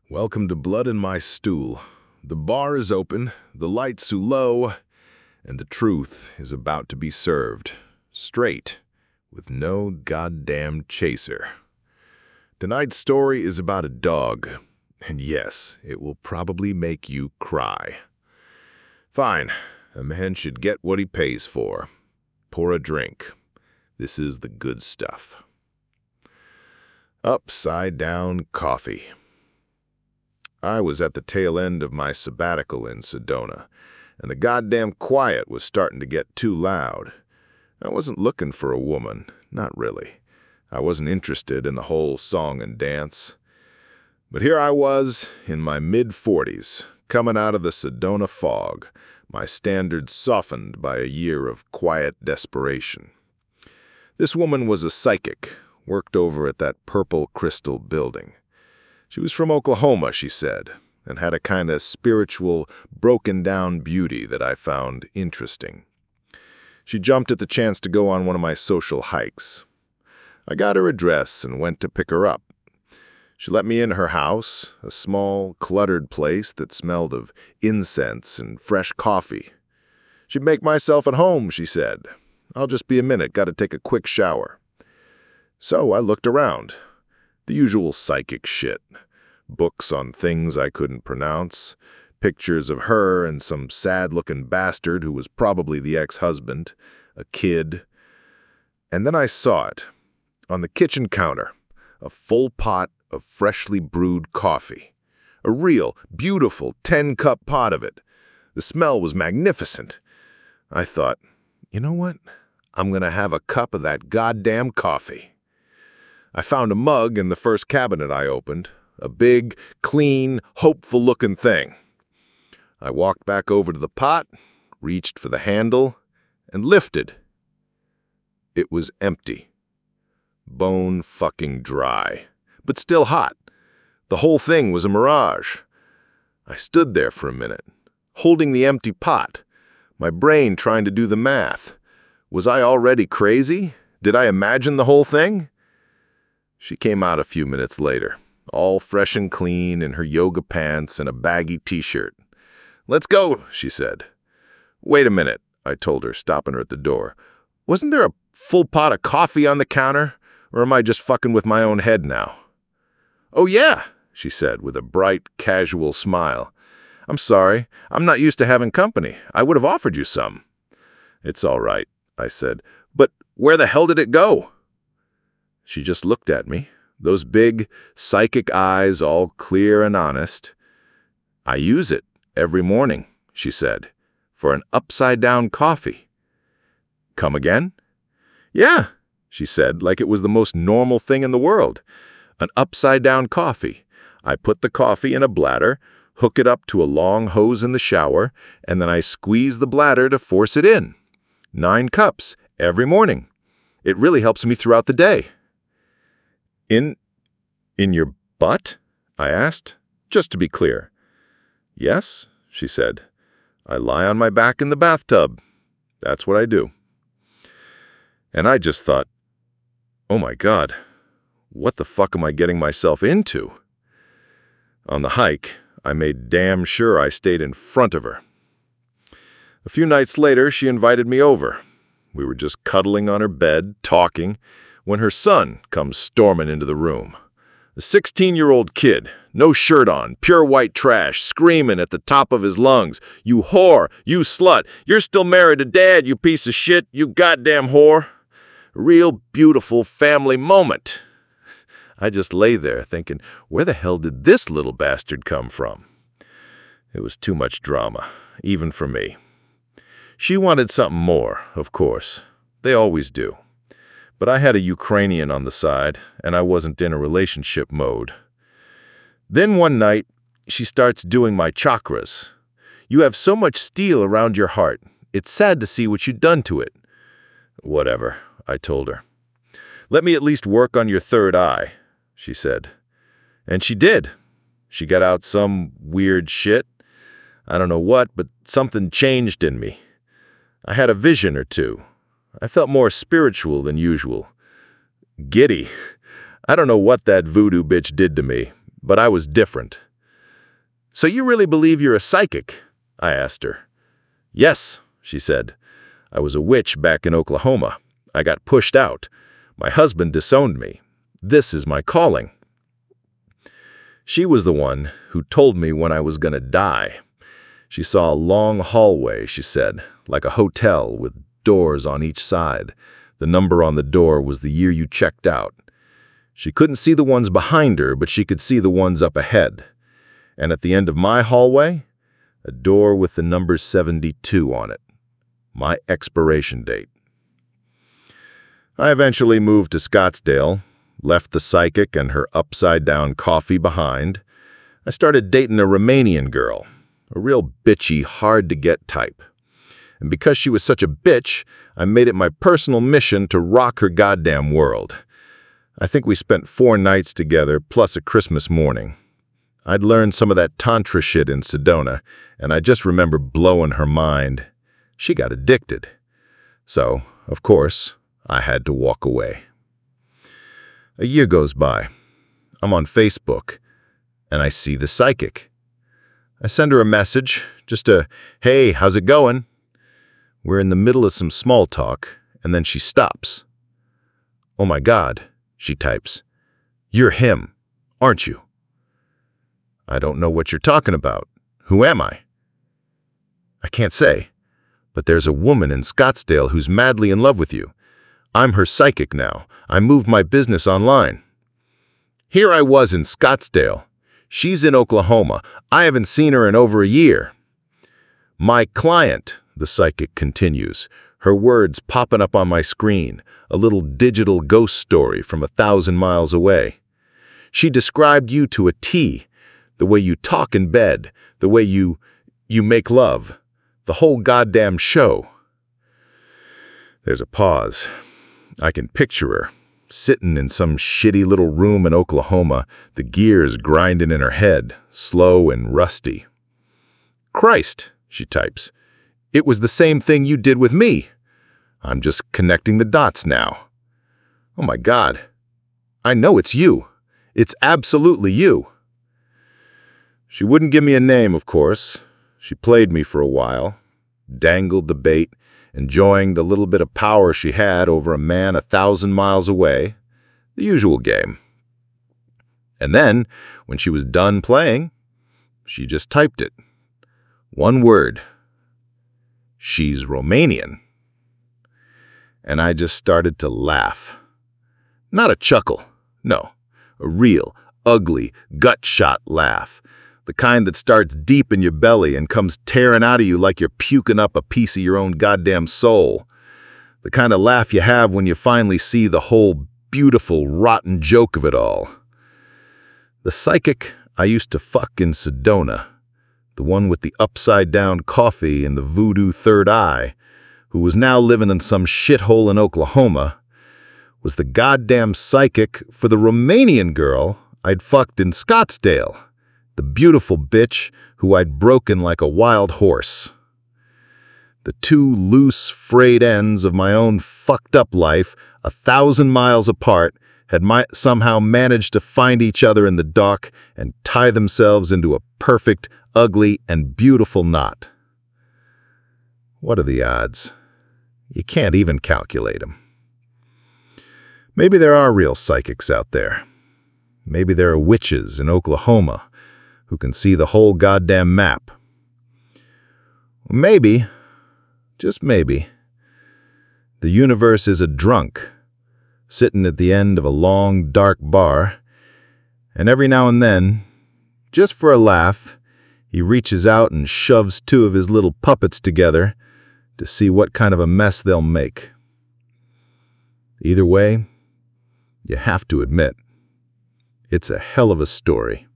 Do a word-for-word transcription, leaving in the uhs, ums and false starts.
Welcome to Blood in My Stool. The bar is open, the lights are low, and the truth is about to be served. Straight, with no goddamn chaser. Tonight's story is about a dog, and yes, it will probably make you cry. Fine, a man should get what he pays for. Pour a drink. This is the good stuff. Upside down coffee. I was at the tail end of my sabbatical in Sedona, and the goddamn quiet was starting to get too loud. I wasn't looking for a woman, not really. I wasn't interested in the whole song and dance. But here I was, in my mid-forties, coming out of the Sedona fog, my standards softened by a year of quiet desperation. This woman was a psychic, worked over at that Purple Crystal building. She was from Oklahoma, she said, and had a kind of spiritual, broken-down beauty that I found interesting. She jumped at the chance to go on one of my social hikes. I got her address and went to pick her up. She let me in her house, a small, cluttered place that smelled of incense and fresh coffee. "She'd make myself at home," she said. "I'll just be a minute, gotta take a quick shower." So I looked around. The usual psychic shit. Books on things I couldn't pronounce, pictures of her and some sad-looking bastard who was probably the ex-husband, a kid. And then I saw it. On the kitchen counter, a full pot of freshly brewed coffee. A real, beautiful ten-cup pot of it. The smell was magnificent. I thought, you know what? I'm gonna have a cup of that goddamn coffee. I found a mug in the first cabinet I opened, a big, clean, hopeful-looking thing. I walked back over to the pot, reached for the handle, and lifted. It was empty. Bone-fucking dry, but still hot. The whole thing was a mirage. I stood there for a minute, holding the empty pot, my brain trying to do the math. Was I already crazy? Did I imagine the whole thing? She came out a few minutes later, all fresh and clean in her yoga pants and a baggy t-shirt. "Let's go," she said. "Wait a minute," I told her, stopping her at the door. "Wasn't there a full pot of coffee on the counter, or am I just fucking with my own head now?" "Oh yeah," she said with a bright, casual smile. "I'm sorry, I'm not used to having company. I would have offered you some." "It's all right," I said. "But where the hell did it go?" She just looked at me, those big, psychic eyes all clear and honest. "I use it every morning," she said, "for an upside-down coffee." "Come again?" "Yeah," she said, like it was the most normal thing in the world. "An upside-down coffee. I put the coffee in a bladder, hook it up to a long hose in the shower, and then I squeeze the bladder to force it in. Nine cups, every morning. It really helps me throughout the day." In, in your butt?" I asked, just to be clear. "Yes," she said. "I lie on my back in the bathtub. That's what I do." And I just thought, oh my God, what the fuck am I getting myself into? On the hike, I made damn sure I stayed in front of her. A few nights later, she invited me over. We were just cuddling on her bed, talking, when her son comes storming into the room. A sixteen-year-old kid, no shirt on, pure white trash, screaming at the top of his lungs, "You whore! You slut! You're still married to Dad, you piece of shit! You goddamn whore!" A real beautiful family moment. I just lay there thinking, where the hell did this little bastard come from? It was too much drama, even for me. She wanted something more, of course. They always do. But I had a Ukrainian on the side, and I wasn't in a relationship mode. Then one night, she starts doing my chakras. "You have so much steel around your heart. It's sad to see what you've done to it." "Whatever," I told her. "Let me at least work on your third eye," she said. And she did. She got out some weird shit. I don't know what, but something changed in me. I had a vision or two. I felt more spiritual than usual. Giddy. I don't know what that voodoo bitch did to me, but I was different. "So you really believe you're a psychic?" I asked her. "Yes," she said. "I was a witch back in Oklahoma. I got pushed out. My husband disowned me. This is my calling." She was the one who told me when I was gonna die. She saw a long hallway, she said, like a hotel with doors on each side. The number on the door was the year you checked out. She couldn't see the ones behind her, but she could see the ones up ahead. And at the end of my hallway, a door with the number seventy-two on it. My expiration date. I eventually moved to Scottsdale, left the psychic and her upside-down coffee behind. I started dating a Romanian girl, a real bitchy, hard-to-get type. And because she was such a bitch, I made it my personal mission to rock her goddamn world. I think we spent four nights together, plus a Christmas morning. I'd learned some of that tantra shit in Sedona, and I just remember blowing her mind. She got addicted. So, of course, I had to walk away. A year goes by. I'm on Facebook, and I see the psychic. I send her a message, just a, "Hey, how's it going?" We're in the middle of some small talk, and then she stops. "Oh my God," she types. "You're him, aren't you?" "I don't know what you're talking about. Who am I?" "I can't say, but there's a woman in Scottsdale who's madly in love with you. I'm her psychic now. I moved my business online." Here I was in Scottsdale. She's in Oklahoma. I haven't seen her in over a year. "My client," the psychic continues, her words popping up on my screen, a little digital ghost story from a thousand miles away. "She described you to a T, the way you talk in bed, the way you, you make love, the whole goddamn show." There's a pause. I can picture her, sitting in some shitty little room in Oklahoma, the gears grinding in her head, slow and rusty. "Christ," she types. "It was the same thing you did with me. I'm just connecting the dots now. Oh my God. I know it's you. It's absolutely you." She wouldn't give me a name, of course. She played me for a while, dangled the bait, enjoying the little bit of power she had over a man a thousand miles away, the usual game. And then, when she was done playing, she just typed it. One word. "She's Romanian." And I just started to laugh. Not a chuckle, no, a real, ugly, gut-shot laugh. The kind that starts deep in your belly and comes tearing out of you like you're puking up a piece of your own goddamn soul. The kind of laugh you have when you finally see the whole beautiful, rotten joke of it all. The psychic I used to fuck in Sedona, the one with the upside-down coffee and the voodoo third eye, who was now living in some shithole in Oklahoma, was the goddamn psychic for the Romanian girl I'd fucked in Scottsdale. The beautiful bitch who I'd broken like a wild horse. The two loose, frayed ends of my own fucked-up life, a thousand miles apart, had my somehow managed to find each other in the dark and tie themselves into a perfect, ugly, and beautiful knot. What are the odds? You can't even calculate them. Maybe there are real psychics out there. Maybe there are witches in Oklahoma who can see the whole goddamn map. Maybe, just maybe, the universe is a drunk, sitting at the end of a long, dark bar, and every now and then, just for a laugh, he reaches out and shoves two of his little puppets together to see what kind of a mess they'll make. Either way, you have to admit, it's a hell of a story.